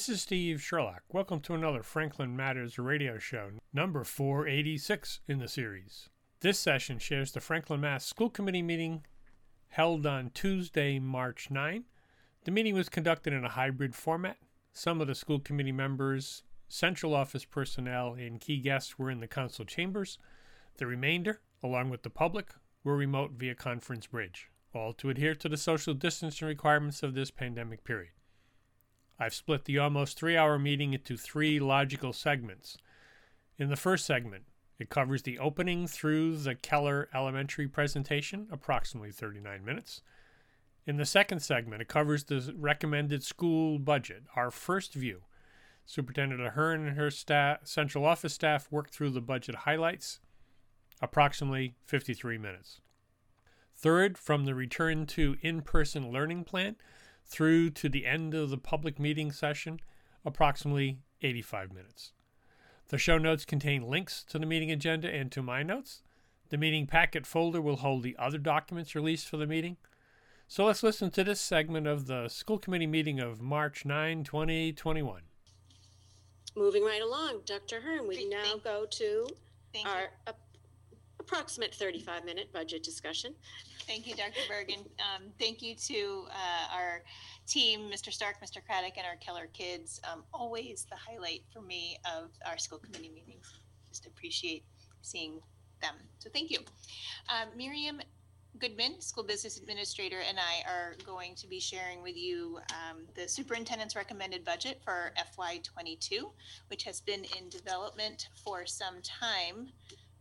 This is Steve Sherlock. Welcome to another Franklin Matters radio show, number 486 in the series. This session shares the Franklin Mass School Committee meeting held on Tuesday, March 9. The meeting was conducted in a hybrid format. Some of the school committee members, central office personnel, and key guests were in the council chambers. The remainder, along with the public, were remote via conference bridge, all to adhere to the social distancing requirements of this pandemic period. I've split the almost 3-hour meeting into 3 logical segments. In the first segment, it covers the opening through the Keller Elementary presentation, approximately 39 minutes. In the second segment, it covers the recommended school budget, our first view. Superintendent Ahern and her central office staff worked through the budget highlights, approximately 53 minutes. Third, from the return to in-person learning plan through to the end of the public meeting session, approximately 85 minutes. The show notes contain links to the meeting agenda and to my notes. The meeting packet folder will hold the other documents released for the meeting. So let's listen to this segment of the school committee meeting of March 9, 2021. Moving right along, Dr. Ahern, we now go to our approximate 35-minute budget discussion. Thank you, Dr. Bergen. Thank you to our team, Mr. Stark, Mr. Craddock, and our Keller kids. Always the highlight for me of our school committee meetings. Just appreciate seeing them. So thank you. Miriam Goodman, School Business Administrator, and I are going to be sharing with you the superintendent's recommended budget for FY22, which has been in development for some time.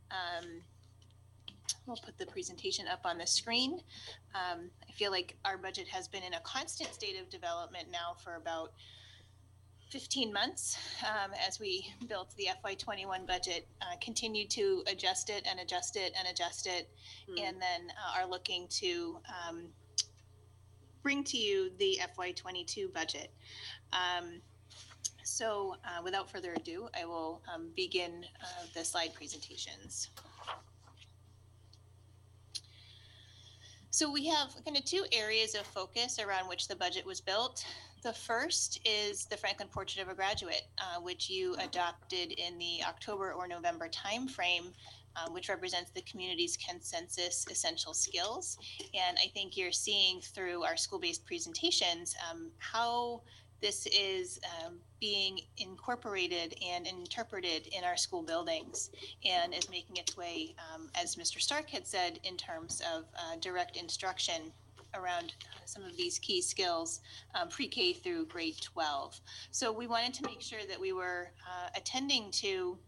We'll put the presentation up on the screen. I feel like our budget has been in a constant state of development now for about 15 months as we built the FY21 budget, continued to adjust it and adjust it and adjust it, and then are looking to bring to you the FY22 budget. So without further ado, I will begin the slide presentations. So we have kind of 2 areas of focus around which the budget was built. The first is the Franklin Portrait of a Graduate, which you adopted in the October or November timeframe, which represents the community's consensus essential skills. And I think you're seeing through our school-based presentations how this is being incorporated and interpreted in our school buildings and is making its way, as Mr. Stark had said, in terms of direct instruction around some of these key skills, pre-K through grade 12. So we wanted to make sure that we were attending to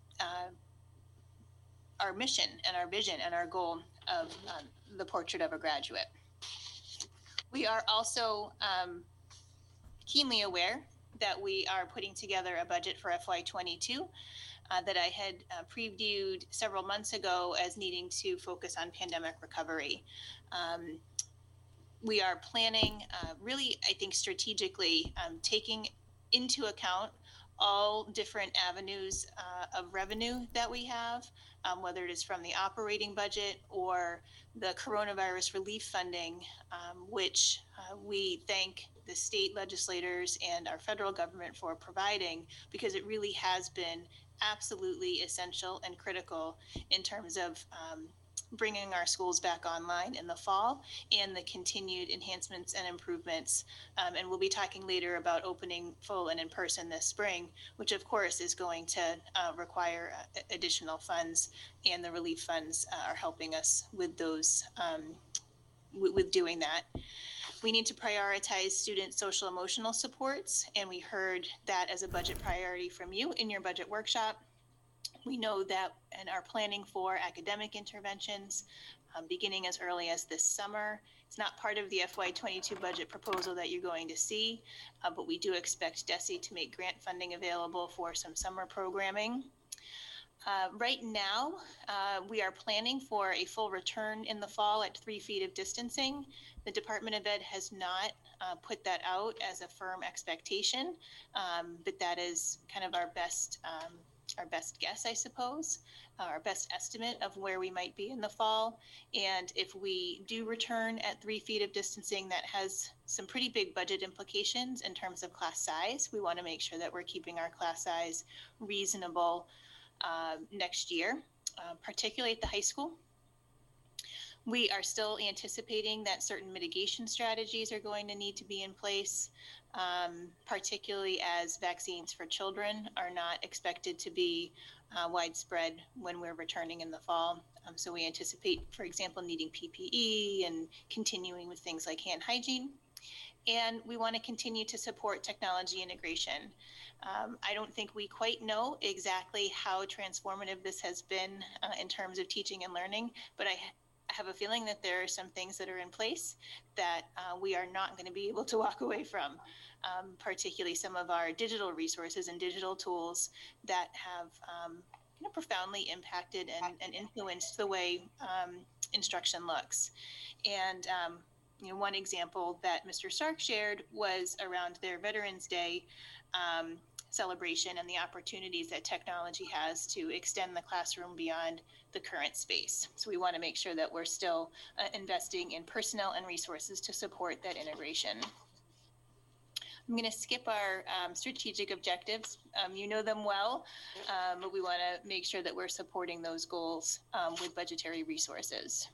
our mission and our vision and our goal of the Portrait of a Graduate. We are also keenly aware that we are putting together a budget for FY22 that I had previewed several months ago as needing to focus on pandemic recovery. We are planning really, I think, strategically taking into account all different avenues of revenue that we have, whether it is from the operating budget or the coronavirus relief funding, which we thank the state legislators and our federal government for providing, because it really has been absolutely essential and critical in terms of bringing our schools back online in the fall and the continued enhancements and improvements. And we'll be talking later about opening full and in person this spring, which of course is going to require additional funds, and the relief funds are helping us with those, with doing that. We need to prioritize student social emotional supports, and we heard that as a budget priority from you in your budget workshop. We know that and are planning for academic interventions beginning as early as this summer. It's not part of the FY22 budget proposal that you're going to see, but we do expect DESE to make grant funding available for some summer programming. Right now, we are planning for a full return in the fall at 3 feet of distancing. The Department of Ed has not put that out as a firm expectation, but that is kind of our best best guess, I suppose, our best estimate of where we might be in the fall. And if we do return at 3 feet of distancing, that has some pretty big budget implications in terms of class size. We want to make sure that we're keeping our class size reasonable next year, particularly at the high school. We are still anticipating that certain mitigation strategies are going to need to be in place, particularly as vaccines for children are not expected to be widespread when we're returning in the fall. So we anticipate, for example, needing PPE and continuing with things like hand hygiene. And we want to continue to support technology integration. I don't think we quite know exactly how transformative this has been in terms of teaching and learning, but I have a feeling that there are some things that are in place that we are not going to be able to walk away from, particularly some of our digital resources and digital tools that have profoundly impacted and influenced the way instruction looks. And one example that Mr. Stark shared was around their Veterans Day celebration and the opportunities that technology has to extend the classroom beyond the current space. So we want to make sure that we're still investing in personnel and resources to support that integration. I'm going to skip our strategic objectives. You know them well, but we want to make sure that we're supporting those goals with budgetary resources.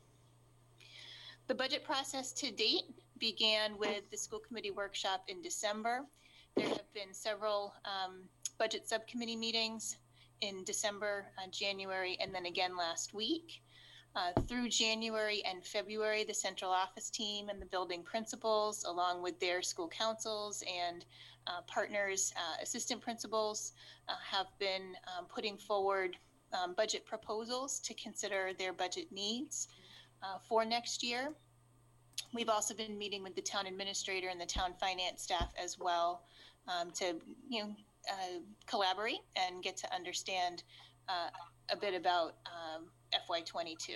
The budget process to date began with the school committee workshop in December. There have been several budget subcommittee meetings in December, January, and then again last week. Through January and February, the central office team and the building principals, along with their school councils and partners, assistant principals, have been putting forward budget proposals to consider their budget needs for next year. We've also been meeting with the town administrator and the town finance staff as well to collaborate and get to understand a bit about FY22.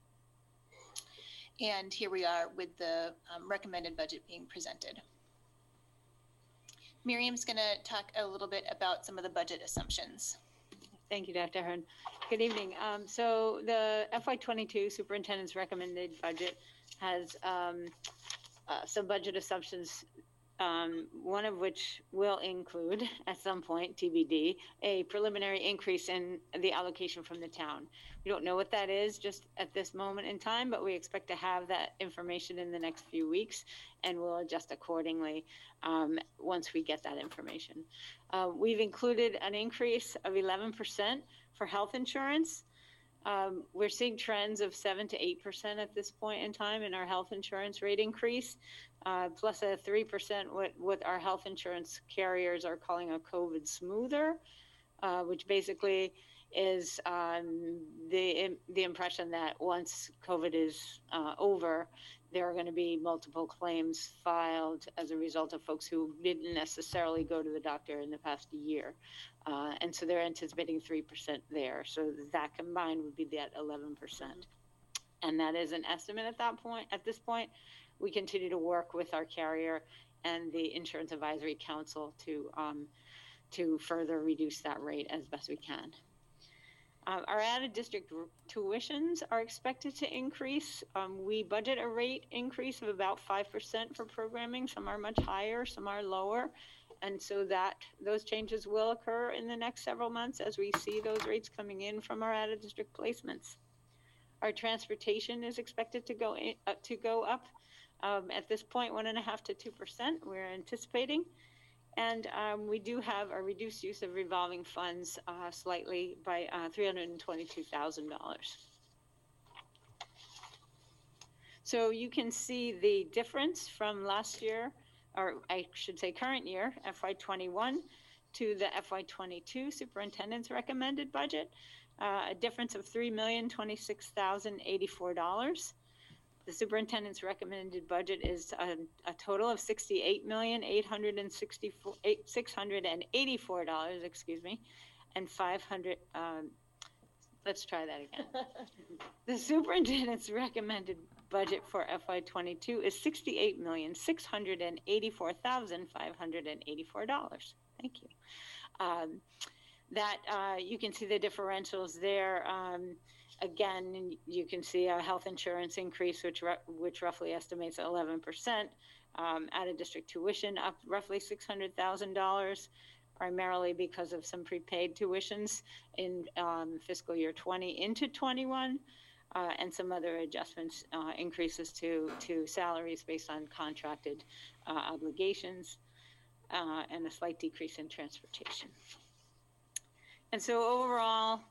And here we are with the recommended budget being presented. Miriam's going to talk a little bit about some of the budget assumptions. Thank you, Dr. Hearn. Good evening. So the FY22 superintendent's recommended budget has some budget assumptions, one of which will include, at some point, TBD, a preliminary increase in the allocation from the town. We don't know what that is just at this moment in time, but we expect to have that information in the next few weeks, and we'll adjust accordingly once we get that information. We've included an increase of 11% for health insurance. We're seeing trends of 7 to 8% at this point in time in our health insurance rate increase, plus a 3% what our health insurance carriers are calling a COVID smoother, which basically is the impression that once COVID is over, there are going to be multiple claims filed as a result of folks who didn't necessarily go to the doctor in the past year. And so they're anticipating 3% there. So that combined would be that 11%. And that is an estimate at that point. At this point, we continue to work with our carrier and the Insurance Advisory Council to further reduce that rate as best we can. Our added district tuitions are expected to increase. We budget a rate increase of about 5% for programming. Some are much higher, some are lower. And so those changes will occur in the next several months as we see those rates coming in from our added district placements. Our transportation is expected to go up at this point 1.5% to 2%. We're anticipating. And we do have a reduced use of revolving funds slightly by $322,000. So you can see the difference from last year, or I should say current year, FY21, to the FY22 superintendent's recommended budget, a difference of $3,026,084. The superintendent's recommended budget is a total of $68,684,000, excuse me, and 500. Let's try that again. The superintendent's recommended budget for FY22 is $68,684,584. Thank you. that you can see the differentials there. Again, you can see a health insurance increase, which roughly estimates 11%. Out of district tuition up roughly $600,000, primarily because of some prepaid tuitions in fiscal year 20 into 21, and some other adjustments, increases to salaries based on contracted obligations, and a slight decrease in transportation. And so overall,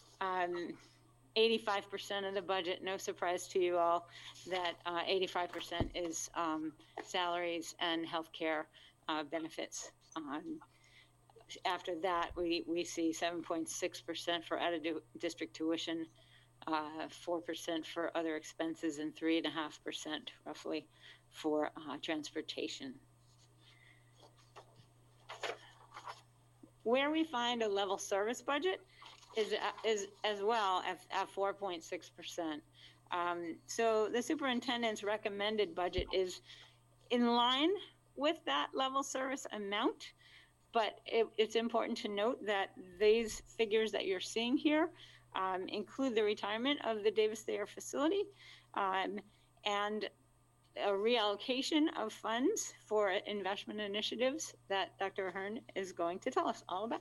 85% of the budget, no surprise to you all, that 85% is salaries and healthcare benefits. After that, we see 7.6% for out of district tuition, 4% for other expenses, and 3.5% roughly for transportation. Where we find a level service budget is as well at 4.6%. So the superintendent's recommended budget is in line with that level service amount, but it's important to note that these figures that you're seeing here include the retirement of the Davis Thayer facility, and a reallocation of funds for investment initiatives that Dr. Ahern is going to tell us all about.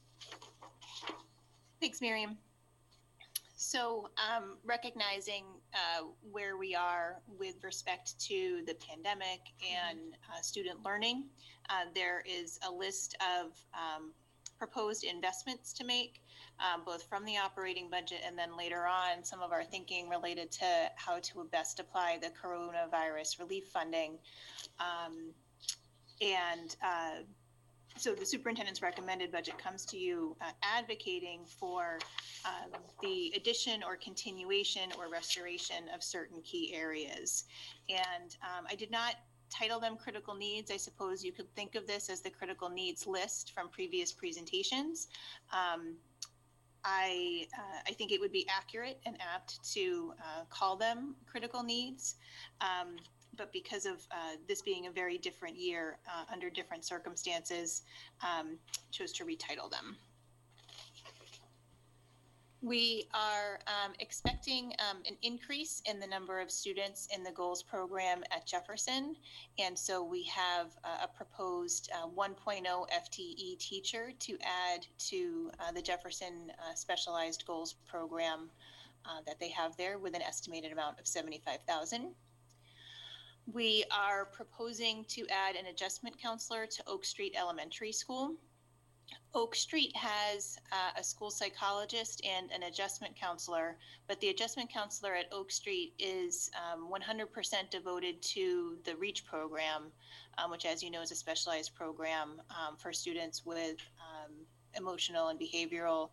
Thanks, Miriam. So recognizing where we are with respect to the pandemic and student learning, there is a list of proposed investments to make, both from the operating budget and then later on some of our thinking related to how to best apply the coronavirus relief funding. So the superintendent's recommended budget comes to you advocating for the addition or continuation or restoration of certain key areas. And I did not title them critical needs. I suppose you could think of this as the critical needs list from previous presentations. I think it would be accurate and apt to call them critical needs. But because of this being a very different year under different circumstances, chose to retitle them. We are expecting an increase in the number of students in the goals program at Jefferson. And so we have a proposed 1.0 FTE teacher to add to the Jefferson specialized goals program that they have there, with an estimated amount of $75,000. We are proposing to add an adjustment counselor to Oak Street Elementary School. Oak Street has a school psychologist and an adjustment counselor, but the adjustment counselor at Oak Street is 100% devoted to the REACH program, which, as you know, is a specialized program for students with emotional and behavioral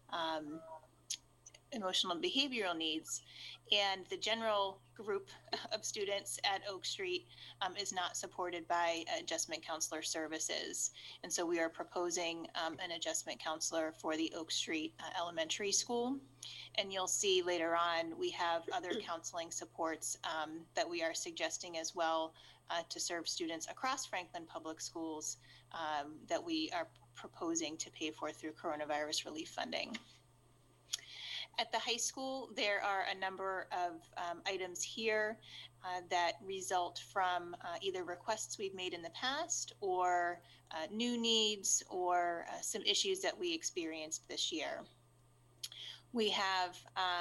needs. And the general group of students at Oak Street is not supported by adjustment counselor services. And so we are proposing an adjustment counselor for the Oak Street Elementary School. And you'll see later on, we have other counseling supports that we are suggesting as well to serve students across Franklin Public Schools that we are proposing to pay for through coronavirus relief funding. At the high school, there are a number of items here that result from either requests we've made in the past or new needs or some issues that we experienced this year. We have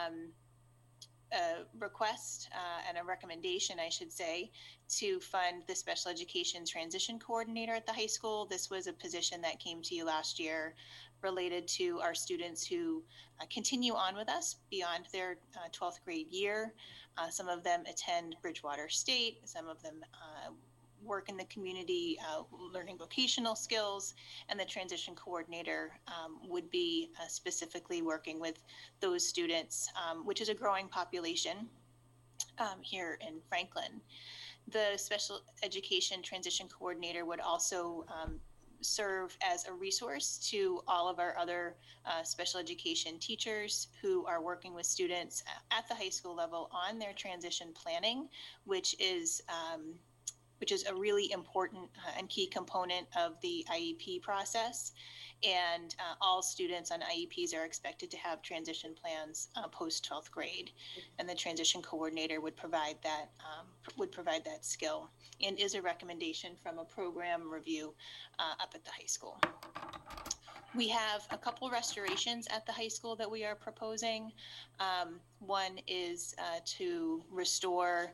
a request and a recommendation, I should say, to fund the special education transition coordinator at the high school. This was a position that came to you last year related to our students who continue on with us beyond their 12th grade year. Some of them attend Bridgewater State, some of them work in the community learning vocational skills, and the transition coordinator would be specifically working with those students, which is a growing population here in Franklin. The special education transition coordinator would also serve as a resource to all of our other special education teachers who are working with students at the high school level on their transition planning, which is which is a really important and key component of the IEP process. And all students on IEPs are expected to have transition plans post 12th grade, and the transition coordinator would provide that skill, and is a recommendation from a program review up at the high school. We have a couple restorations at the high school that we are proposing. One is to restore.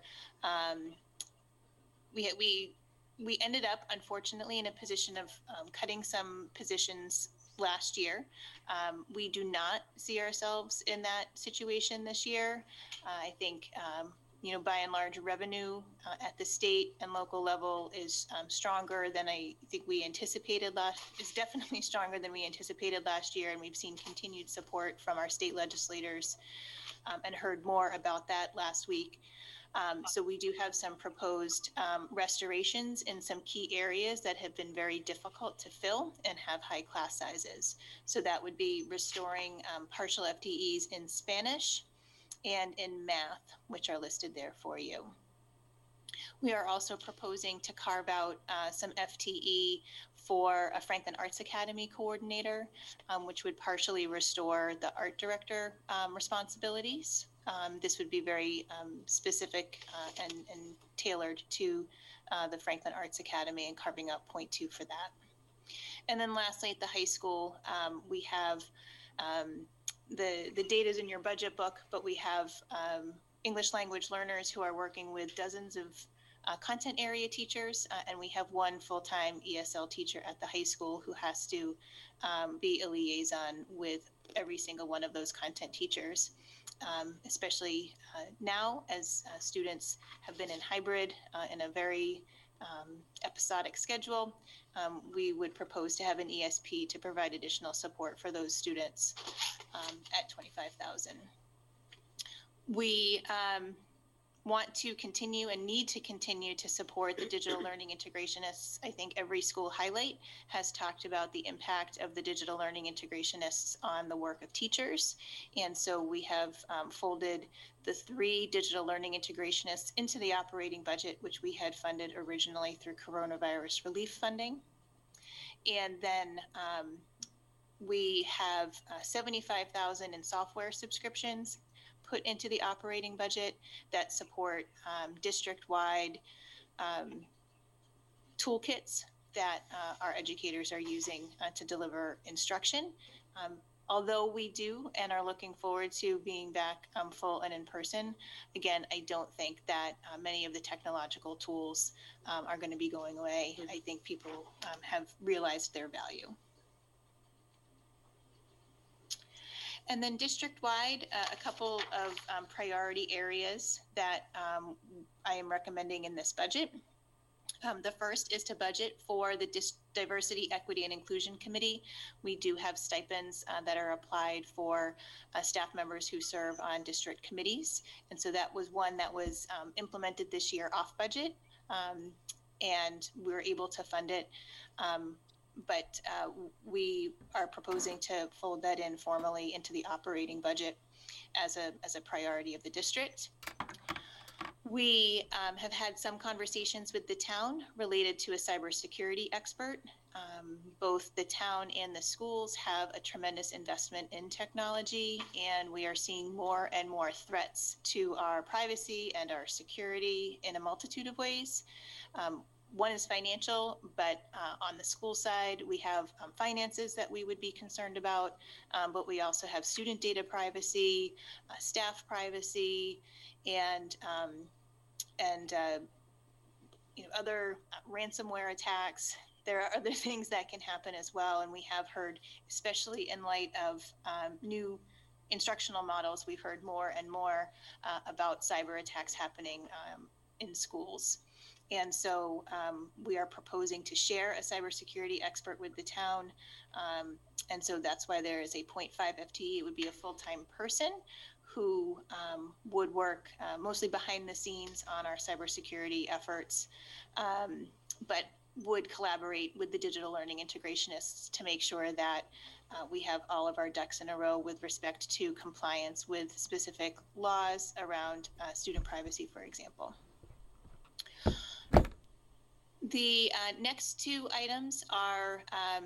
We ended up, unfortunately, in a position of cutting some positions last year. We do not see ourselves in that situation this year. I think, by and large, revenue at the state and local level is stronger than I think we anticipated is definitely stronger than we anticipated last year. And we've seen continued support from our state legislators and heard more about that last week. So we do have some proposed restorations in some key areas that have been very difficult to fill and have high class sizes. So that would be restoring partial FTEs in Spanish and in math, which are listed there for you. We are also proposing to carve out some FTE for a Franklin Arts Academy coordinator, which would partially restore the art director responsibilities. This would be very specific and tailored to the Franklin Arts Academy, and carving out 0.2 for that. And then lastly, at the high school, we have the data is in your budget book, but we have English language learners who are working with dozens of content area teachers, and we have one full-time ESL teacher at the high school who has to be a liaison with every single one of those content teachers, especially now as students have been in hybrid in a very episodic schedule. We would propose to have an ESP to provide additional support for those students at $25,000. We want to continue and need to continue to support the digital learning integrationists. I think every school highlight has talked about the impact of the digital learning integrationists on the work of teachers. And so we have folded the 3 digital learning integrationists into the operating budget, which we had funded originally through coronavirus relief funding. And then we have $75,000 in software subscriptions put into the operating budget that support district-wide toolkits that our educators are using to deliver instruction. Although we do and are looking forward to being back full and in person, again, I don't think that many of the technological tools are going to be going away. I think people have realized their value. And then district-wide, a couple of priority areas that I am recommending in this budget. The first is to budget for the Diversity, Equity, and Inclusion Committee. We do have stipends that are applied for staff members who serve on district committees. And so that was one that was implemented this year off budget, and we were able to fund it. But we are proposing to fold that in formally into the operating budget as a priority of the district. We have had some conversations with the town related to a cybersecurity expert. Both the town and the schools have a tremendous investment in technology, and we are seeing more and more threats to our privacy and our security in a multitude of ways. One is financial, but on the school side, we have finances that we would be concerned about, but we also have student data privacy, staff privacy, and other ransomware attacks. There are other things that can happen as well, and we have heard, especially in light of new instructional models, we've heard more and more about cyber attacks happening in schools. And so we are proposing to share a cybersecurity expert with the town. And so that's why there is a 0.5 FTE. It would be a full-time person who would work mostly behind the scenes on our cybersecurity efforts, but would collaborate with the digital learning integrationists to make sure that we have all of our ducks in a row with respect to compliance with specific laws around student privacy, for example. The next two items are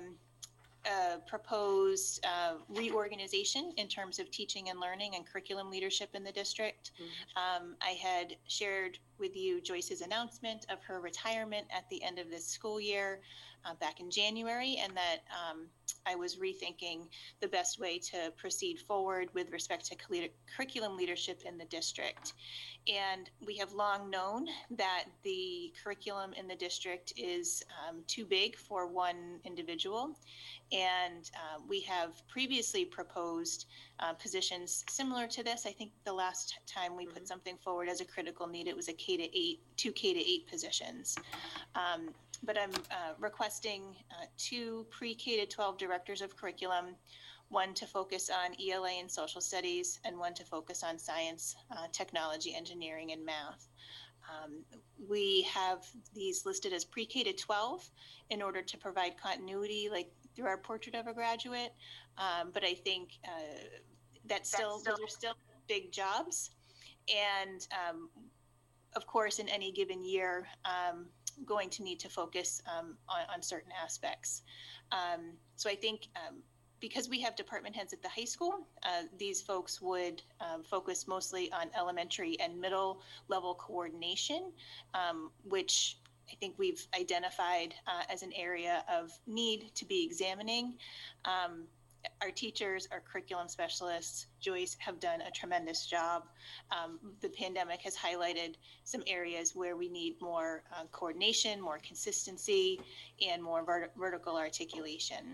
proposed reorganization in terms of teaching and learning and curriculum leadership in the district. I had shared with you Joyce's announcement of her retirement at the end of this school year back in January, and that I was rethinking the best way to proceed forward with respect to curriculum leadership in the district. And we have long known that the curriculum in the district is too big for one individual. And we have previously proposed positions similar to this. I think the last time we put something forward as a critical need, it was a K-8, 2 K-8 positions. But I'm requesting 2 pre-K-12 directors of curriculum, one to focus on ELA and social studies, and one to focus on science, technology, engineering, and math. We have these listed as pre-K-12 in order to provide continuity, like through our portrait of a graduate. But I think those are still big jobs. And of course, in any given year, going to need to focus on certain aspects. So I think because we have department heads at the high school, these folks would focus mostly on elementary and middle level coordination, which I think we've identified as an area of need to be examining. Our teachers, our curriculum specialists, Joyce, have done a tremendous job. The pandemic has highlighted some areas where we need more coordination, more consistency, and more vertical articulation.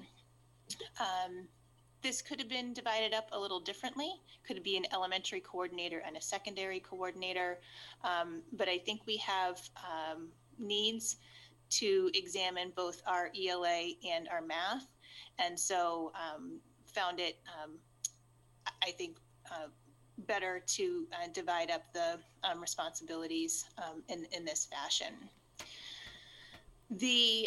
This could have been divided up a little differently. Could be an elementary coordinator and a secondary coordinator. But I think we have needs to examine both our ELA and our math. And so found it, I think, better to divide up the responsibilities in this fashion. The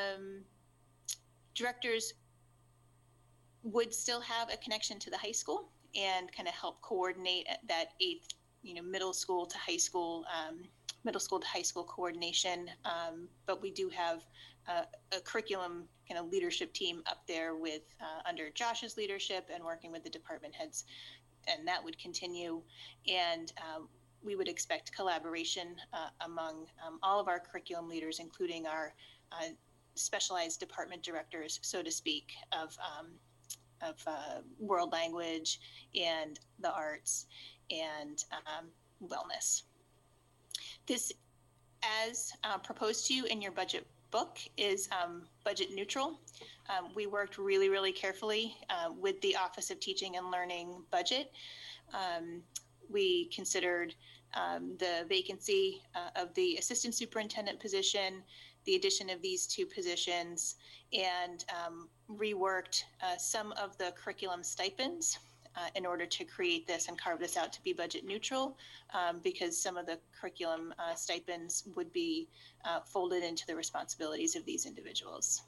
directors would still have a connection to the high school and kind of help coordinate that middle school to high school coordination. But we do have a curriculum kind of leadership team up there with under Josh's leadership and working with the department heads, and that would continue. And we would expect collaboration among all of our curriculum leaders, including our specialized department directors, so to speak, of world language and the arts and wellness. This, as proposed to you in your budget book, is budget neutral. We worked really, really carefully with the Office of Teaching and Learning budget. We considered the vacancy of the assistant superintendent position, the addition of these 2 positions, and reworked some of the curriculum stipends in order to create this and carve this out to be budget neutral, because some of the curriculum stipends would be folded into the responsibilities of these individuals.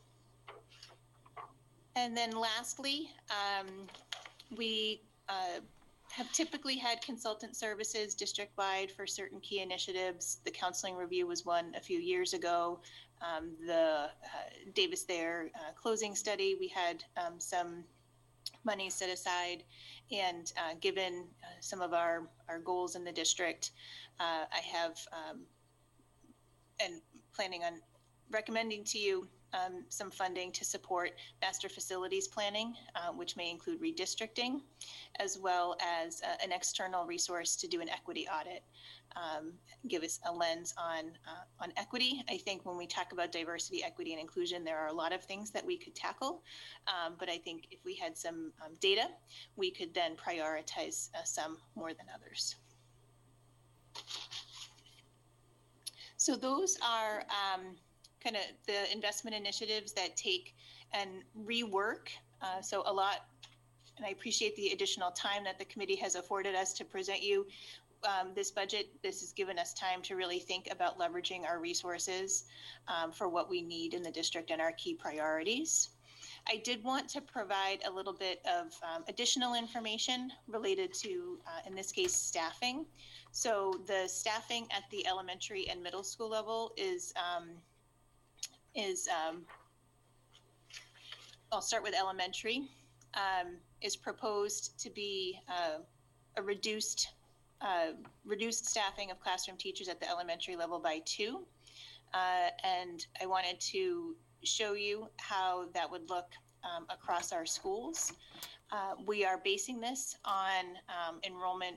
And then lastly, we have typically had consultant services district-wide for certain key initiatives. The counseling review was one a few years ago. The Davis Thayer closing study, we had some money set aside, and given some of our goals in the district, I have and planning on recommending to you some funding to support master facilities planning, which may include redistricting, as well as an external resource to do an equity audit. Give us a lens on equity. I think when we talk about diversity, equity, and inclusion, there are a lot of things that we could tackle. But I think if we had some data, we could then prioritize some more than others. So those are kind of the investment initiatives that take and rework. So a lot, and I appreciate the additional time that the committee has afforded us to present you this budget. This has given us time to really think about leveraging our resources for what we need in the district and our key priorities. I did want to provide a little bit of additional information related to, in this case, staffing. So the staffing at the elementary and middle school level is is, I'll start with elementary, is proposed to be a reduced staffing of classroom teachers at the elementary level by 2. And I wanted to show you how that would look across our schools. We are basing this on enrollment.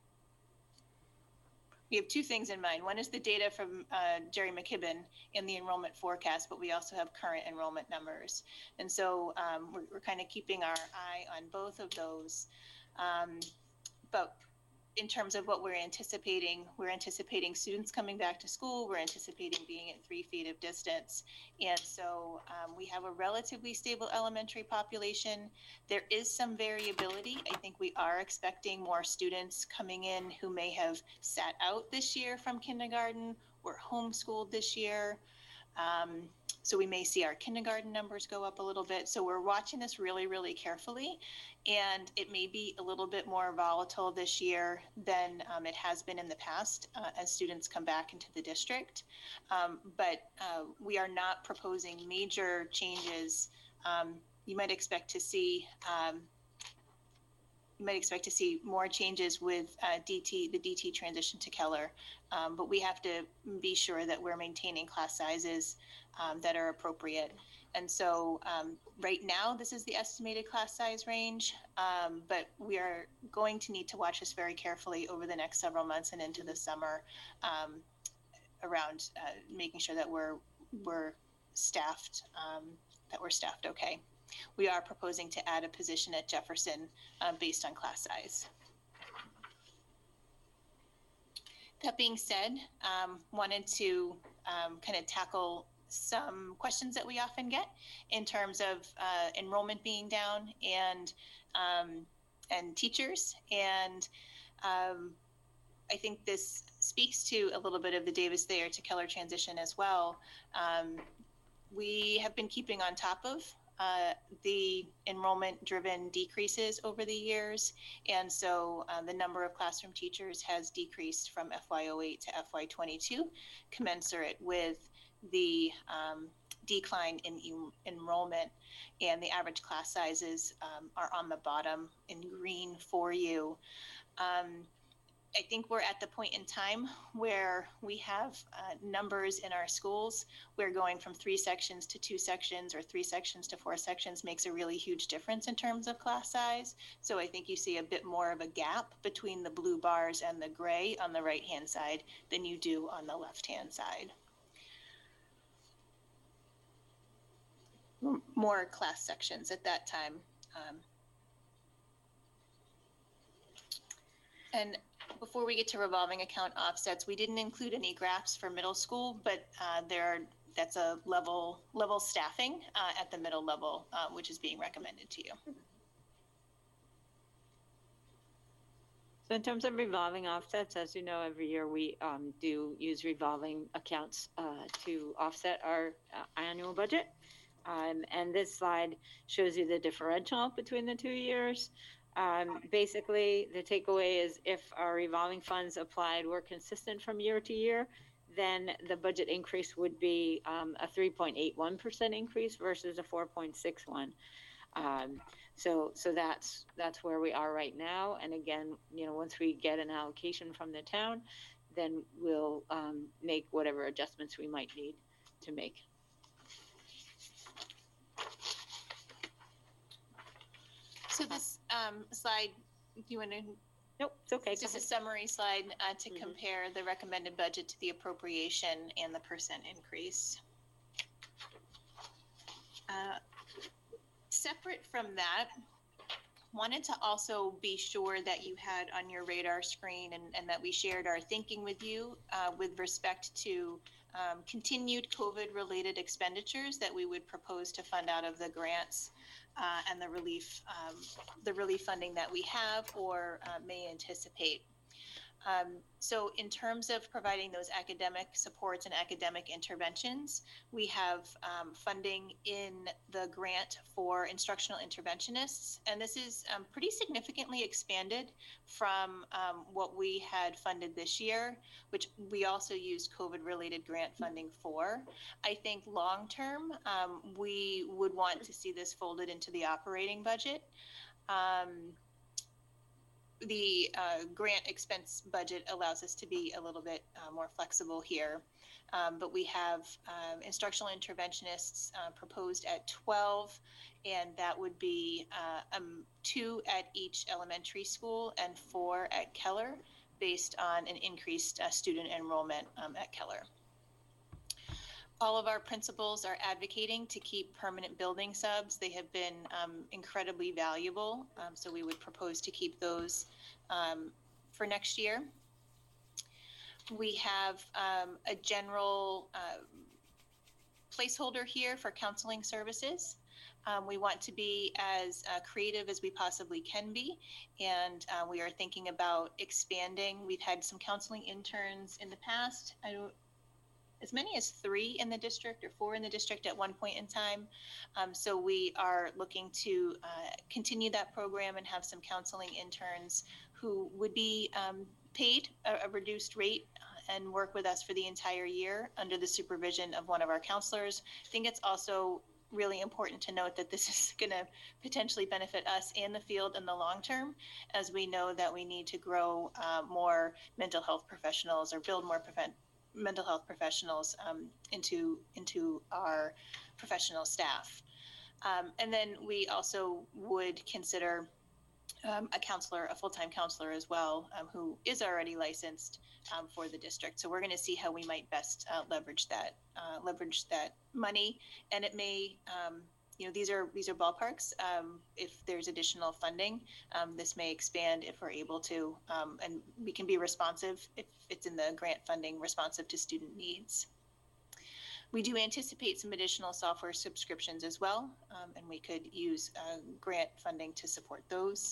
We have 2 things in mind. One is the data from Jerry McKibben in the enrollment forecast, but we also have current enrollment numbers. And so we're kind of keeping our eye on both of those. But in terms of what we're anticipating students coming back to school. We're anticipating being at 3 feet of distance. And so we have a relatively stable elementary population. There is some variability. I think we are expecting more students coming in who may have sat out this year from kindergarten or homeschooled this year. So we may see our kindergarten numbers go up a little bit. So we're watching this really, really carefully. And it may be a little bit more volatile this year than it has been in the past as students come back into the district. But we are not proposing major changes. You might expect to see more changes with the DT transition to Keller. But we have to be sure that we're maintaining class sizes that are appropriate. And so right now, this is the estimated class size range, but we are going to need to watch this very carefully over the next several months and into the summer around making sure that we're staffed okay. We are proposing to add a position at Jefferson based on class size. That being said, wanted to kind of tackle some questions that we often get in terms of enrollment being down and teachers. And I think this speaks to a little bit of the Davis Thayer to Keller transition as well. We have been keeping on top of the enrollment-driven decreases over the years. And so the number of classroom teachers has decreased from FY08 to FY22, commensurate with the decline in enrollment, and the average class sizes are on the bottom in green for you. I think we're at the point in time where we have numbers in our schools. We're going from 3 sections to 2 sections, or 3 sections to 4 sections makes a really huge difference in terms of class size. So I think you see a bit more of a gap between the blue bars and the gray on the right-hand side than you do on the left-hand side. More class sections at that time. And before we get to revolving account offsets, we didn't include any graphs for middle school, but that's a level staffing at the middle level, which is being recommended to you. So in terms of revolving offsets, as you know, every year we do use revolving accounts to offset our annual budget. And this slide shows you the differential between the 2 years. Basically, the takeaway is if our revolving funds applied were consistent from year to year, then the budget increase would be a 3.81% increase versus a 4.61. So that's where we are right now. And again, once we get an allocation from the town, then we'll make whatever adjustments we might need to make. So this slide, do you want to? Nope, it's okay. It's just a summary slide to compare the recommended budget to the appropriation and the percent increase. Separate from that, wanted to also be sure that you had on your radar screen and that we shared our thinking with you with respect to continued COVID-related expenditures that we would propose to fund out of the grants and the relief funding that we have or may anticipate. So in terms of providing those academic supports and academic interventions, we have funding in the grant for instructional interventionists, and this is pretty significantly expanded from what we had funded this year, which we also used COVID-related grant funding for. I think long-term, we would want to see this folded into the operating budget. The grant expense budget allows us to be a little bit more flexible here. But we have instructional interventionists proposed at 12, and that would be 2 at each elementary school and 4 at Keller, based on an increased student enrollment at Keller. All of our principals are advocating to keep permanent building subs. They have been incredibly valuable, so we would propose to keep those for next year. We have a general placeholder here for counseling services. We want to be as creative as we possibly can be, and we are thinking about expanding. We've had some counseling interns in the past. As many as 3 in the district or 4 in the district at one point in time. So we are looking to continue that program and have some counseling interns who would be paid a reduced rate and work with us for the entire year under the supervision of one of our counselors. I think it's also really important to note that this is going to potentially benefit us and the field in the long term, as we know that we need to grow more mental health professionals or build more mental health professionals into our professional staff. And then we also would consider a counselor, a full-time counselor as well, who is already licensed for the district. So we're going to see how we might best leverage that money. And it may, these are ballparks. If there's additional funding, this may expand if we're able to, and we can be responsive if it's in the grant funding, responsive to student needs. We do anticipate some additional software subscriptions as well, and we could use grant funding to support those.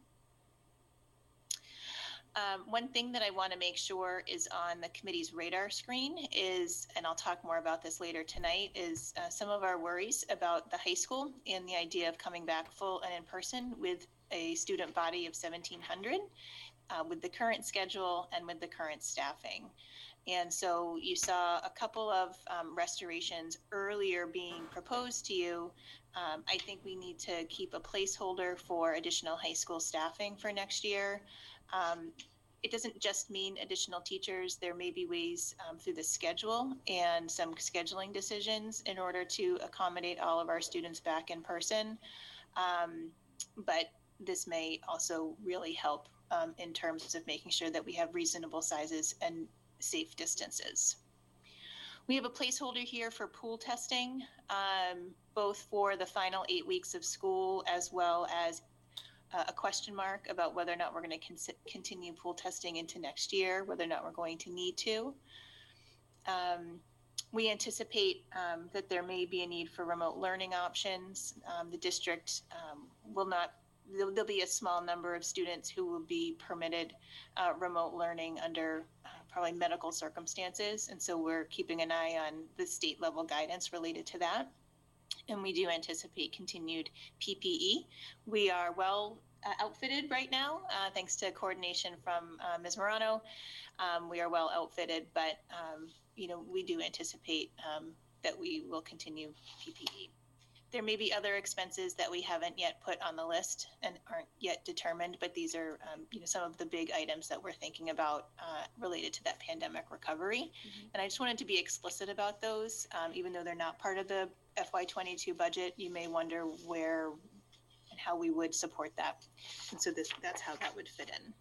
One thing that I want to make sure is on the committee's radar screen is, and I'll talk more about this later tonight, is some of our worries about the high school and the idea of coming back full and in person with a student body of 1,700 with the current schedule and with the current staffing. And so you saw a couple of restorations earlier being proposed to you. I think we need to keep a placeholder for additional high school staffing for next year. It doesn't just mean additional teachers. There may be ways through the schedule and some scheduling decisions in order to accommodate all of our students back in person. But this may also really help in terms of making sure that we have reasonable sizes and safe distances. We have a placeholder here for pool testing, both for the final 8 weeks of school, as well as a question mark about whether or not we're going to continue pool testing into next year, whether or not we're going to need to. We anticipate that there may be a need for remote learning options. The district will not, there'll be a small number of students who will be permitted remote learning under probably medical circumstances. And so we're keeping an eye on the state level guidance related to that. And we do anticipate continued PPE. We are well outfitted right now, thanks to coordination from Ms. Morano. We are well outfitted, but we do anticipate that we will continue PPE. There may be other expenses that we haven't yet put on the list and aren't yet determined, but these are some of the big items that we're thinking about related to that pandemic recovery. Mm-hmm. And I just wanted to be explicit about those, even though they're not part of the FY22 budget. You may wonder where and how we would support that. And so that's how that would fit in.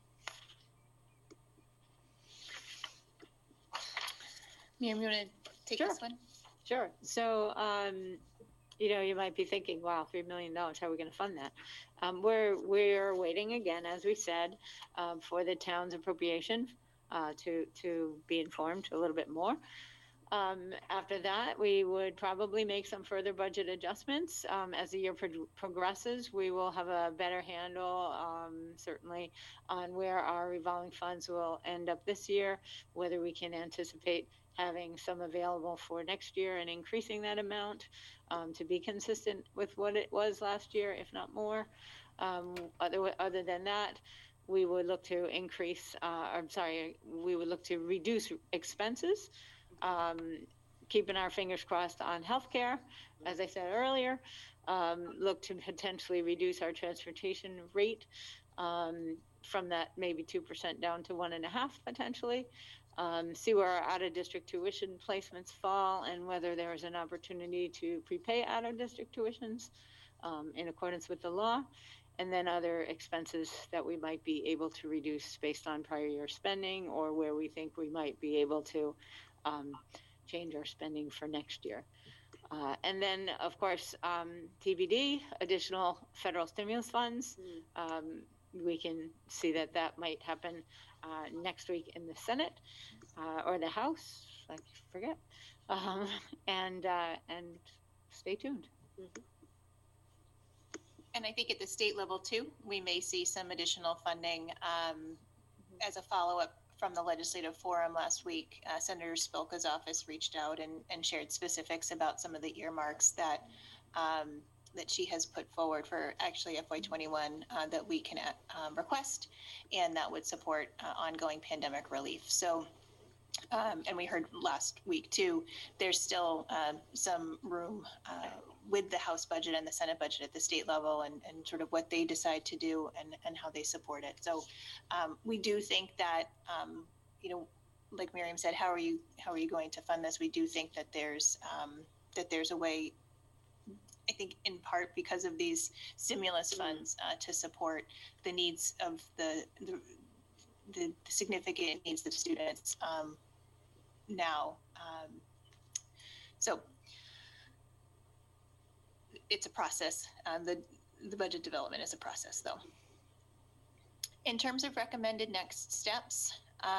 Miriam, you want to take this one? Sure. So, you might be thinking, wow, $3 million, how are we going to fund that? We're waiting again, as we said, for the town's appropriation to be informed a little bit more. After that, we would probably make some further budget adjustments. As the year progresses, we will have a better handle, certainly, on where our revolving funds will end up this year, whether we can anticipate having some available for next year and increasing that amount to be consistent with what it was last year, if not more. Other than that, we would look to we would look to reduce expenses, keeping our fingers crossed on healthcare, as I said earlier. Look to potentially reduce our transportation rate from that maybe 2% down to 1.5% potentially. See where our out-of-district tuition placements fall and whether there is an opportunity to prepay out-of-district tuitions in accordance with the law. And then other expenses that we might be able to reduce based on prior year spending, or where we think we might be able to change our spending for next year. And then, of course, TBD, additional federal stimulus funds. We can see that that might happen next week in the Senate or the House, I forget. And stay tuned. And I think at the state level too, we may see some additional funding as a follow-up from the legislative forum last week. Senator Spilka's office reached out and shared specifics about some of the earmarks that that she has put forward for actually FY21 that we can request, and that would support ongoing pandemic relief. So, and we heard last week too, there's still some room with the House budget and the Senate budget at the state level, and sort of what they decide to do and how they support it. So we do think that, you know, like Miriam said, how are you going to fund this? We do think that there's a way, I think in part because of these stimulus funds to support the needs of the significant needs of students now. So it's a process. The budget development is a process, though. In terms of recommended next steps,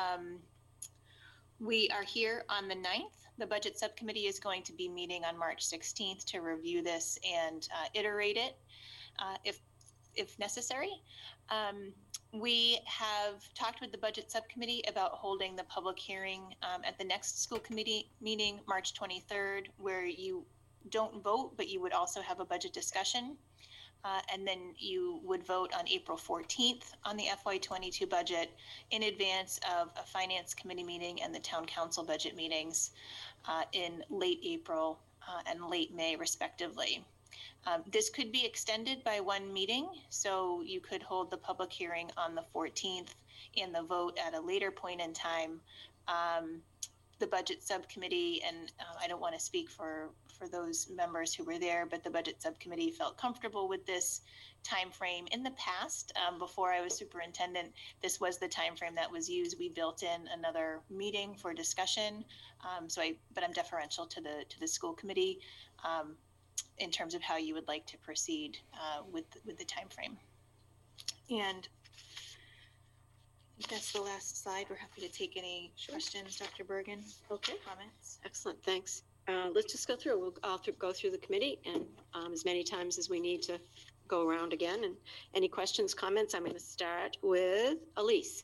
we are here on the 9th. The budget subcommittee is going to be meeting on March 16th to review this and iterate it if necessary. We have talked with the budget subcommittee about holding the public hearing at the next school committee meeting, March 23rd, where you don't vote, but you would also have a budget discussion. And then you would vote on April 14th on the FY22 budget in advance of a finance committee meeting and the town council budget meetings in late April and late May, respectively. This could be extended by one meeting, so you could hold the public hearing on the 14th and the vote at a later point in time. The budget subcommittee, and I don't want to speak for those members who were there, but the budget subcommittee felt comfortable with this time frame. In the past, before I was superintendent, this was the time frame that was used. We built in another meeting for discussion. But I'm deferential to the school committee in terms of how you would like to proceed with the time frame. And that's the last slide. We're happy to take any questions, Dr. Bergen. Okay. Comments? Excellent, thanks. Let's just go through. I'll go through the committee and as many times as we need to go around again. And any questions, comments? I'm going to start with Elise.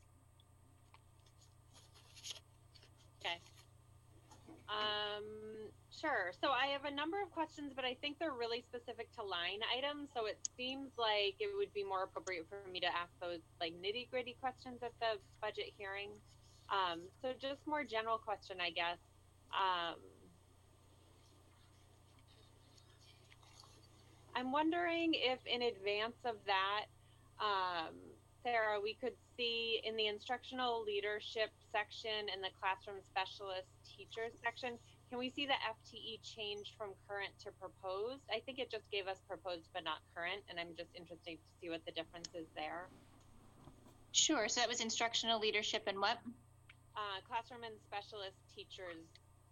Okay. Sure. So I have a number of questions, but I think they're really specific to line items. So it seems like it would be more appropriate for me to ask those like nitty-gritty questions at the budget hearing. So just more general question, I guess. I'm wondering if in advance of that, Sarah, we could see in the instructional leadership section and the classroom specialist teachers section, can we see the FTE changed from current to proposed? I think it just gave us proposed but not current, and I'm just interested to see what the difference is there. Sure. So that was instructional leadership and what? Classroom and specialist teachers.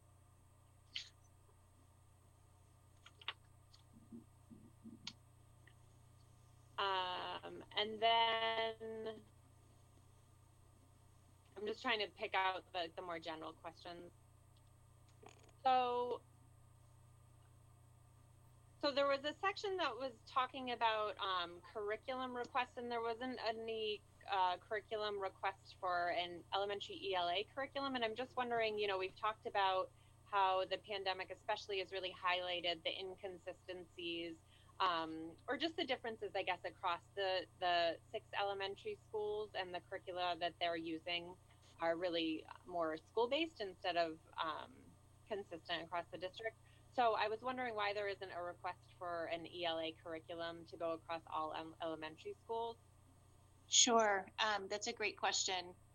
And then I'm just trying to pick out the more general questions. So there was a section that was talking about curriculum requests, and there wasn't any curriculum request for an elementary ELA curriculum. And I'm just wondering, we've talked about how the pandemic especially has really highlighted the inconsistencies or just the differences, I guess, across the 6 elementary schools, and the curricula that they're using are really more school-based instead of consistent across the district. So I was wondering why there isn't a request for an ELA curriculum to go across all elementary schools. Sure. That's a great question.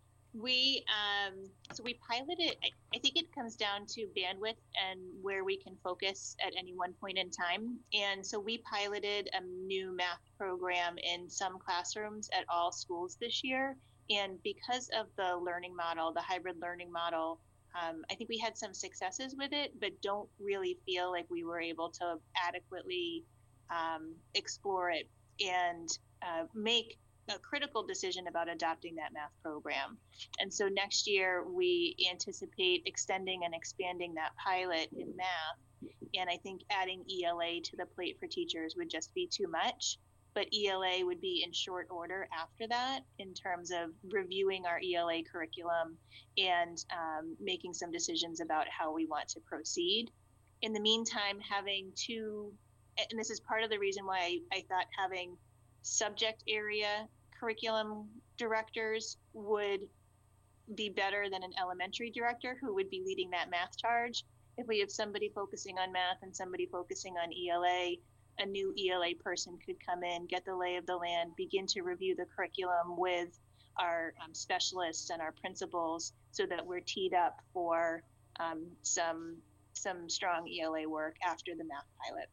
We piloted. I think it comes down to bandwidth and where we can focus at any one point in time. And so we piloted a new math program in some classrooms at all schools this year. And because of the learning model, the hybrid learning model, I think we had some successes with it, but don't really feel like we were able to adequately explore it and make a critical decision about adopting that math program. And so next year we anticipate extending and expanding that pilot in math. And I think adding ELA to the plate for teachers would just be too much. But ELA would be in short order after that in terms of reviewing our ELA curriculum and making some decisions about how we want to proceed. In the meantime, having two, and this is part of the reason why I thought having subject area curriculum directors would be better than an elementary director who would be leading that math charge. If we have somebody focusing on math and somebody focusing on ELA, a new ELA person could come in, get the lay of the land, begin to review the curriculum with our specialists and our principals so that we're teed up for some strong ELA work after the math pilot.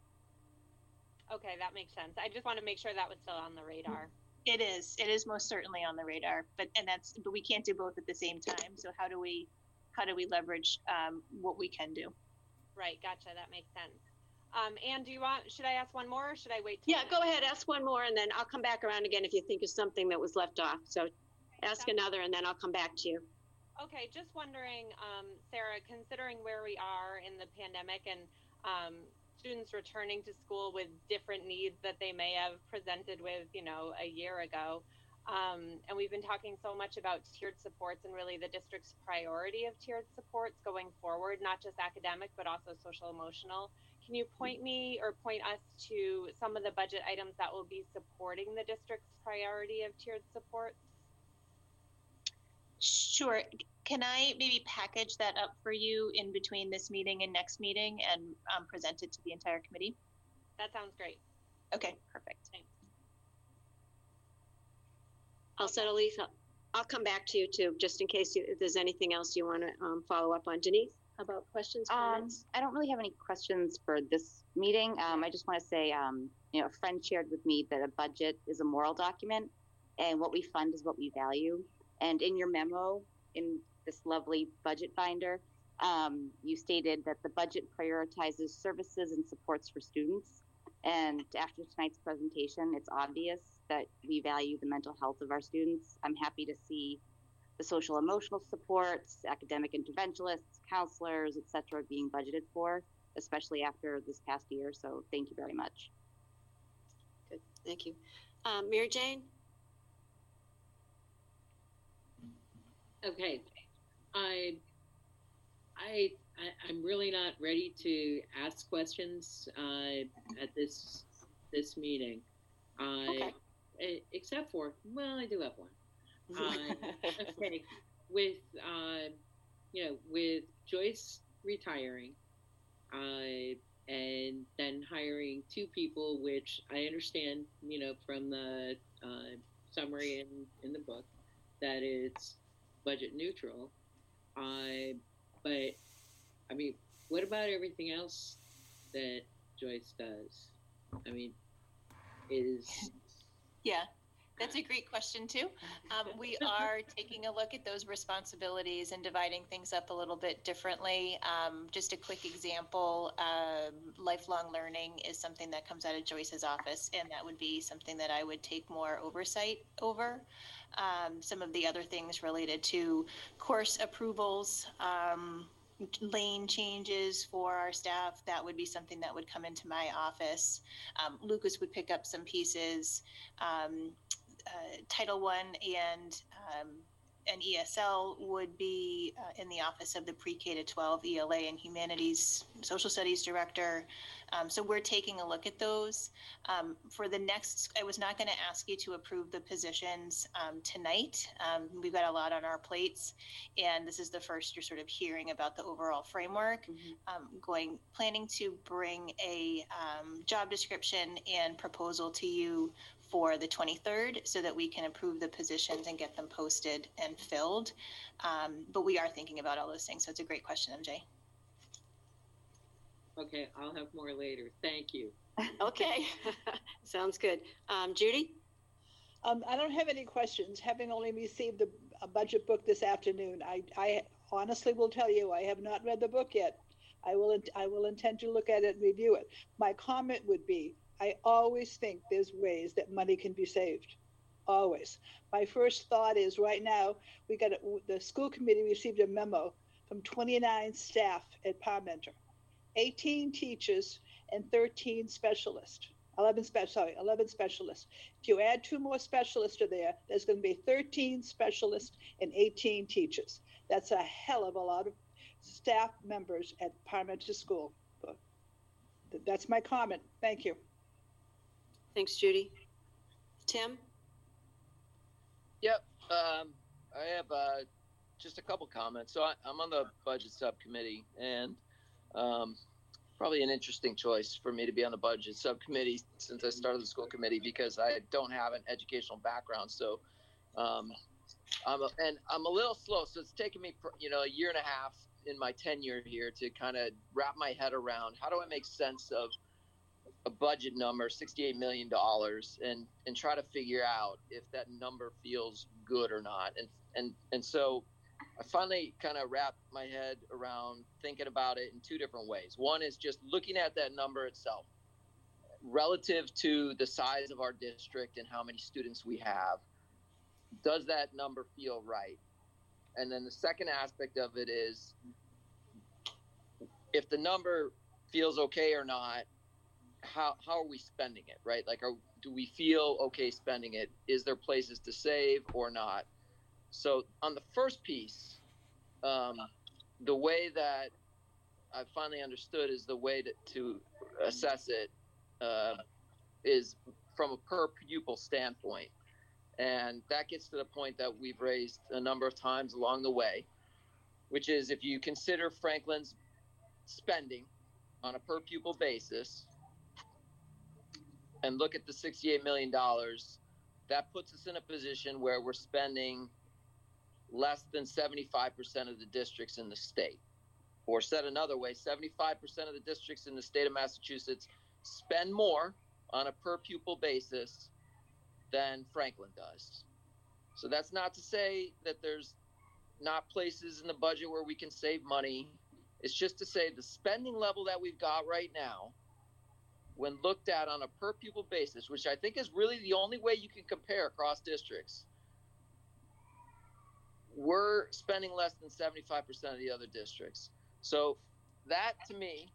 Okay, that makes sense. I just want to make sure that was still on the radar. It is most certainly on the radar, but we can't do both at the same time. So how do we leverage what we can do? Right, gotcha. That makes sense. Anne, should I ask one more or should I wait? Yeah, go ahead, ask one more, and then I'll come back around again if you think of something that was left off. So ask another, and then I'll come back to you. Okay, just wondering, Sarah, considering where we are in the pandemic and students returning to school with different needs that they may have presented with, a year ago, and we've been talking so much about tiered supports and really the district's priority of tiered supports going forward, not just academic, but also social emotional. Can you point me or point us to some of the budget items that will be supporting the district's priority of tiered support? Sure. Can I maybe package that up for you in between this meeting and next meeting and present it to the entire committee? That sounds great. Okay, perfect. Thanks. I'll settle Elise. I'll come back to you too, just in case if there's anything else you want to follow up on. Denise, how about questions, comments? I don't really have any questions for this meeting. I just want to say, a friend shared with me that a budget is a moral document, and what we fund is what we value. And in your memo, in this lovely budget binder, you stated that the budget prioritizes services and supports for students. And after tonight's presentation, it's obvious that we value the mental health of our students. I'm happy to see the social emotional supports, academic interventionists, counselors, et cetera, being budgeted for, especially after this past year. So thank you very much. Good, thank you. Mary Jane? Okay, I'm really not ready to ask questions at this meeting. Okay. Except for, well, I do have one. Okay, with with Joyce retiring, and then hiring 2 people, which I understand, from the summary in the book, that it's budget neutral. But I mean, what about everything else that Joyce does? I mean, Yeah, that's a great question too. We are taking a look at those responsibilities and dividing things up a little bit differently. Just a quick example, lifelong learning is something that comes out of Joyce's office, and that would be something that I would take more oversight over. Some of the other things related to course approvals, lane changes for our staff, that would be something that would come into my office. Lucas would pick up some pieces. Title I and ESL would be in the office of the pre-K to 12 ELA and Humanities Social Studies Director. So we're taking a look at those. For the next, I was not going to ask you to approve the positions tonight. We've got a lot on our plates, and this is the first you're sort of hearing about the overall framework. Planning to bring a job description and proposal to you for the 23rd so that we can approve the positions and get them posted and filled. But we are thinking about all those things. So it's a great question, MJ. Okay, I'll have more later. Thank you. Okay, sounds good. Judy? I don't have any questions, having only received a budget book this afternoon. I honestly will tell you, I have not read the book yet. I will intend to look at it and review it. My comment would be, I always think there's ways that money can be saved. Always. My first thought is right now, the school committee received a memo from 29 staff at Parmenter, 18 teachers and 13 specialists. 11 specialists. If you add 2 more specialists to there, there's going to be 13 specialists and 18 teachers. That's a hell of a lot of staff members at Parmenter School. That's my comment. Thank you. Thanks, Judy. Tim? Yep. I have just a couple comments. So I'm on the budget subcommittee, and probably an interesting choice for me to be on the budget subcommittee since I started the school committee, because I don't have an educational background. So I'm a little slow. So it's taken me, a year and a half in my tenure here to kind of wrap my head around how do I make sense of a budget number, $68 million, and try to figure out if that number feels good or not. And so I finally kind of wrapped my head around thinking about it in 2 different ways. One is just looking at that number itself relative to the size of our district and how many students we have. Does that number feel right? And then the second aspect of it is, if the number feels okay or not, how are we spending it, right? Like, do we feel okay spending it? Is there places to save or not? So on the first piece, the way that I finally understood is the way to assess it is from a per pupil standpoint. And that gets to the point that we've raised a number of times along the way, which is if you consider Franklin's spending on a per pupil basis and look at the $68 million, that puts us in a position where we're spending less than 75% of the districts in the state. Or said another way, 75% of the districts in the state of Massachusetts spend more on a per pupil basis than Franklin does. So that's not to say that there's not places in the budget where we can save money. It's just to say the spending level that we've got right now, when looked at on a per pupil basis, which I think is really the only way you can compare across districts, we're spending less than 75% of the other districts. So that, to me,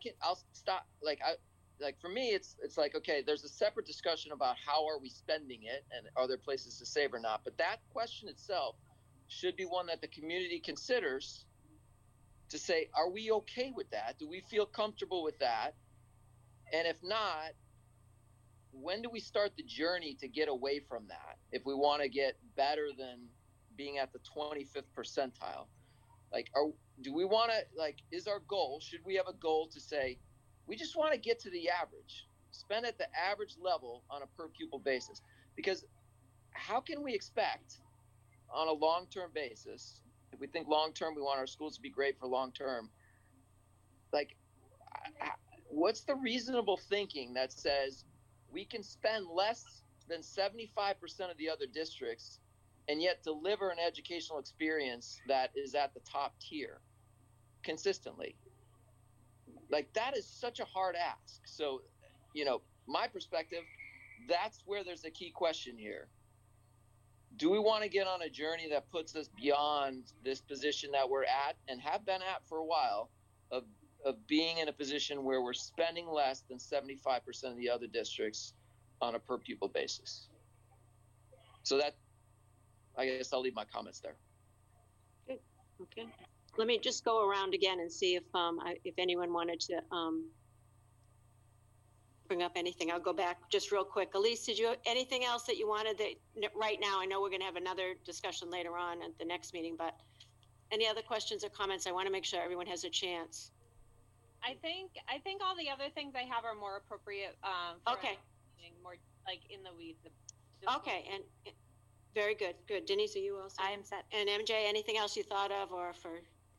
for me, it's like, okay, there's a separate discussion about how are we spending it and are there places to save or not. But that question itself should be one that the community considers to say, are we okay with that? Do we feel comfortable with that? And if not, when do we start the journey to get away from that? If we want to get better than being at the 25th percentile, do we want to, is our goal, should we have a goal to say, we just want to get to the average, spend at the average level on a per pupil basis? Because how can we expect on a long-term basis, if we think long-term, we want our schools to be great for long-term, what's the reasonable thinking that says we can spend less than 75% of the other districts and yet deliver an educational experience that is at the top tier consistently? That is such a hard ask. So, my perspective, that's where there's a key question here. do we want to get on a journey that puts us beyond this position that we're at and have been at for a while of being in a position where we're spending less than 75% of the other districts on a per pupil basis? So that, I guess I'll leave my comments there. Good. Okay. Let me just go around again and see if anyone wanted to bring up anything. I'll go back just real quick. Elise, did you have anything else that you wanted right now? I know we're going to have another discussion later on at the next meeting, but any other questions or comments? I want to make sure everyone has a chance. I think all the other things I have are more appropriate. Okay. More like in the weeds. Okay, and very good. Good. Denise, are you also? I am set. And MJ, anything else you thought of or for?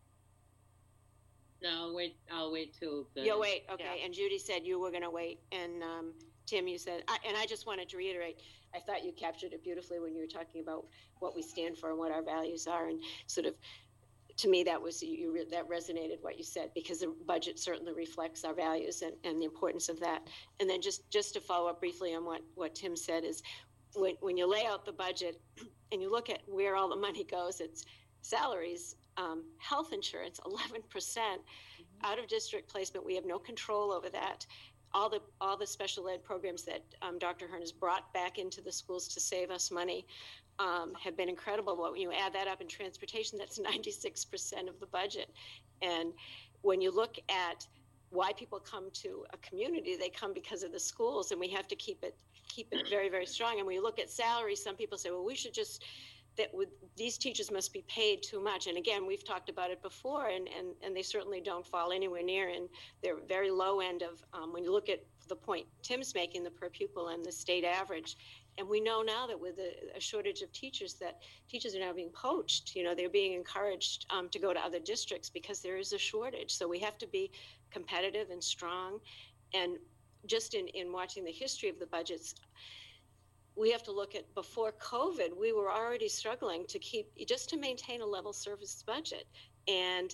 No, I'll wait till the. You'll wait. Okay. Yeah. And Judy said you were going to wait. And Tim, you said, and I just wanted to reiterate, I thought you captured it beautifully when you were talking about what we stand for and what our values are, and sort of, to me, that was that resonated what you said, because the budget certainly reflects our values and the importance of that. And then just to follow up briefly on what Tim said is, when you lay out the budget and you look at where all the money goes, it's salaries, health insurance, 11%, out of district placement. We have no control over that. All the special ed programs that Dr. Hearn has brought back into the schools to save us money have been incredible. But when you add that up in transportation, that's 96% of the budget. And when you look at why people come to a community, they come because of the schools, and we have to keep it very, very strong. And when you look at salaries, some people say, well, we should just, these teachers must be paid too much. And again, we've talked about it before, and they certainly don't fall anywhere near, and they're very low end of, when you look at the point Tim's making, the per pupil and the state average. And we know now that with a shortage of teachers, that teachers are now being poached. They're being encouraged to go to other districts because there is a shortage. So we have to be competitive and strong. And just in watching the history of the budgets, we have to look at, before COVID, we were already struggling to maintain a level service budget. And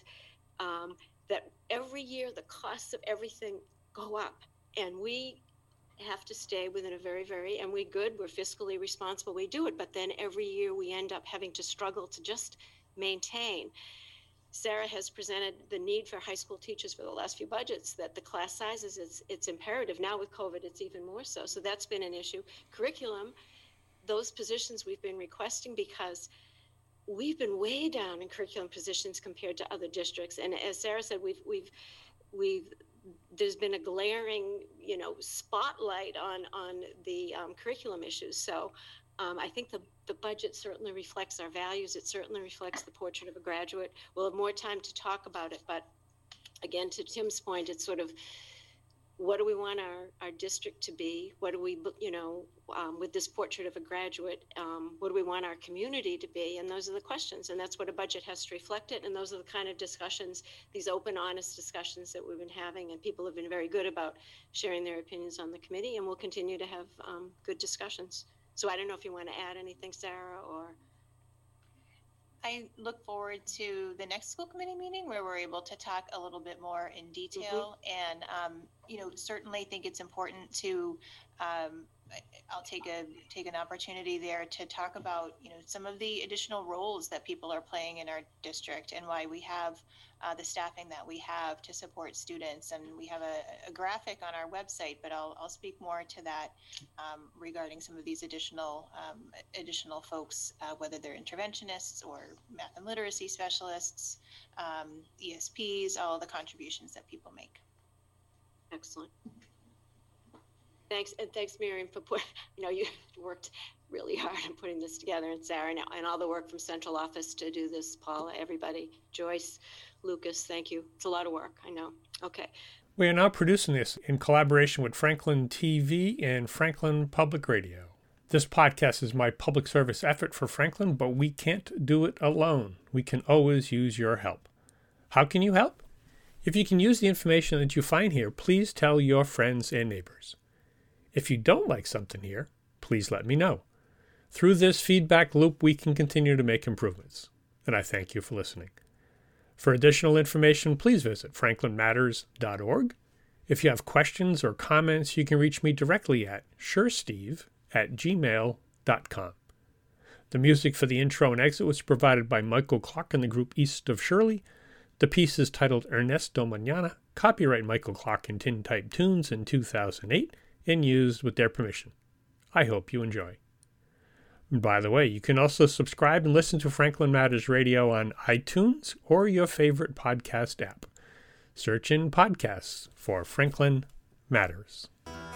that every year the costs of everything go up. And we have to stay within a very, very, and we're fiscally responsible, we do it, but then every year we end up having to struggle to just maintain. Sarah has presented the need for high school teachers for the last few budgets, that the class sizes, it's imperative. Now with COVID, it's even more so. So that's been an issue. Curriculum, those positions we've been requesting because we've been way down in curriculum positions compared to other districts. And as Sarah said, there's been a glaring, spotlight on the curriculum issues. So I think the budget certainly reflects our values. It certainly reflects the portrait of a graduate. We'll have more time to talk about it. But again, to Tim's point, it's sort of, what do we want our district to be? What do we, with this portrait of a graduate, what do we want our community to be? And those are the questions. And that's what a budget has to reflect it. And those are the kind of discussions, these open, honest discussions that we've been having. And people have been very good about sharing their opinions on the committee. And we'll continue to have good discussions. So I don't know if you want to add anything, Sarah, or... I look forward to the next school committee meeting where we're able to talk a little bit more in detail. And, certainly think it's important to, I'll take an opportunity there to talk about, some of the additional roles that people are playing in our district and why we have the staffing that we have to support students. And we have a graphic on our website, but I'll speak more to that regarding some of these additional folks, whether they're interventionists or math and literacy specialists, ESPs, all the contributions that people make. Excellent. Thanks, and thanks, Miriam, for you worked really hard on putting this together, and Sarah, and all the work from central office to do this, Paula, everybody, Joyce, Lucas, thank you. It's a lot of work, I know. Okay. We are now producing this in collaboration with Franklin TV and Franklin Public Radio. This podcast is my public service effort for Franklin, but we can't do it alone. We can always use your help. How can you help? If you can use the information that you find here, please tell your friends and neighbors. If you don't like something here, please let me know. Through this feedback loop, we can continue to make improvements. And I thank you for listening. For additional information, please visit franklinmatters.org. If you have questions or comments, you can reach me directly at suresteve@gmail.com. The music for the intro and exit was provided by Michael Clark and the group East of Shirley. The piece is titled Ernesto Mañana, copyright Michael Clark and Tintype Tunes in 2008, and used with their permission. I hope you enjoy. And by the way, you can also subscribe and listen to Franklin Matters Radio on iTunes or your favorite podcast app. Search in podcasts for Franklin Matters.